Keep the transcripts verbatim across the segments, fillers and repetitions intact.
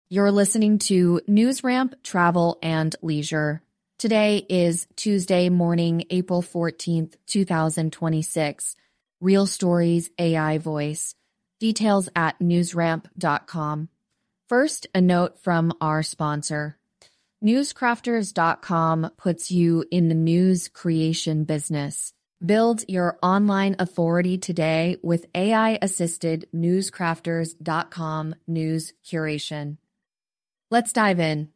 You're listening to NewsRamp Travel and Leisure. Today is Tuesday morning, April fourteenth, twenty twenty-six. Real Stories A I Voice. Details at newsramp dot com. First, a note from our sponsor. newscrafters dot com puts you in the news creation business. Build your online authority today with A I-assisted newscrafters dot com news curation. Let's dive in.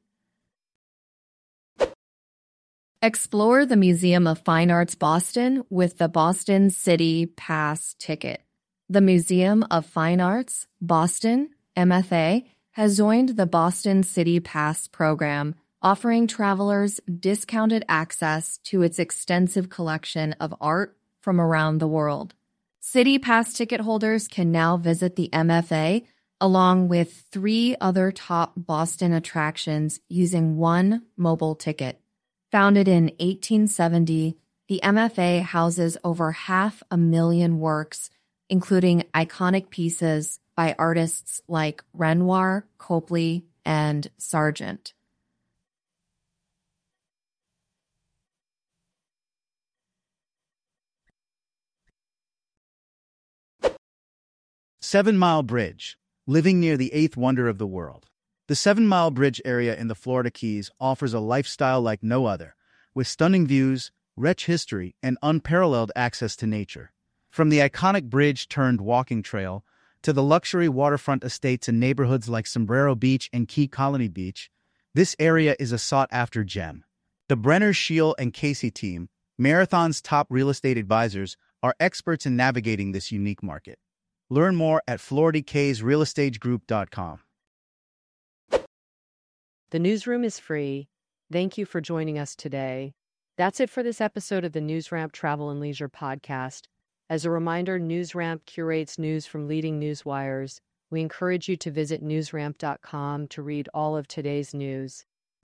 Explore the Museum of Fine Arts Boston with the Boston City Pass ticket. The Museum of Fine Arts, Boston, M F A, has joined the Boston City Pass program, offering travelers discounted access to its extensive collection of art from around the world. City Pass ticket holders can now visit the M F A along with three other top Boston attractions using one mobile ticket. Founded in eighteen seventy, the M F A houses over half a million works, including iconic pieces by artists like Renoir, Copley, and Sargent. Seven Mile Bridge, living near the eighth wonder of the world. The Seven Mile Bridge area in the Florida Keys offers a lifestyle like no other, with stunning views, rich history, and unparalleled access to nature. From the iconic bridge-turned-walking trail to the luxury waterfront estates in neighborhoods like Sombrero Beach and Key Colony Beach, this area is a sought-after gem. The Brenner, Scheel, and Casey team, Marathon's top real estate advisors, are experts in navigating this unique market. Learn more at florida keys real estate group dot com. The newsroom is free. Thank you for joining us today. That's it for this episode of the NewsRamp Travel and Leisure podcast. As a reminder, NewsRamp curates news from leading news wires. We encourage you to visit newsramp dot com to read all of today's news.